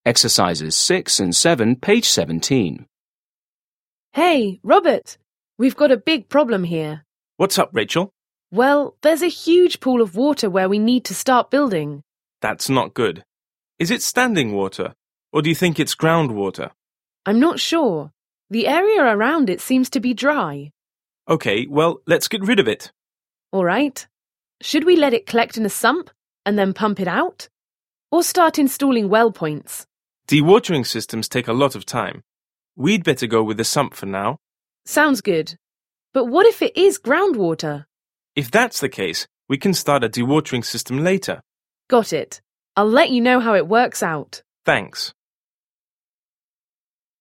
Exercises 6 and 7, page 17. Hey, Robert, we've got a big problem here. What's up, Rachel? Well, there's a huge pool of water where we need to start building. That's not good. Is it standing water, or do you think it's groundwater? I'm not sure. The area around it seems to be dry. Okay, well, let's get rid of it. All right. Should we let it collect in a sump and then pump it out? Or start installing well points? Dewatering systems take a lot of time. We'd better go with the sump for now. Sounds good. But what if it is groundwater? If that's the case, we can start a dewatering system later. Got it. I'll let you know how it works out. Thanks.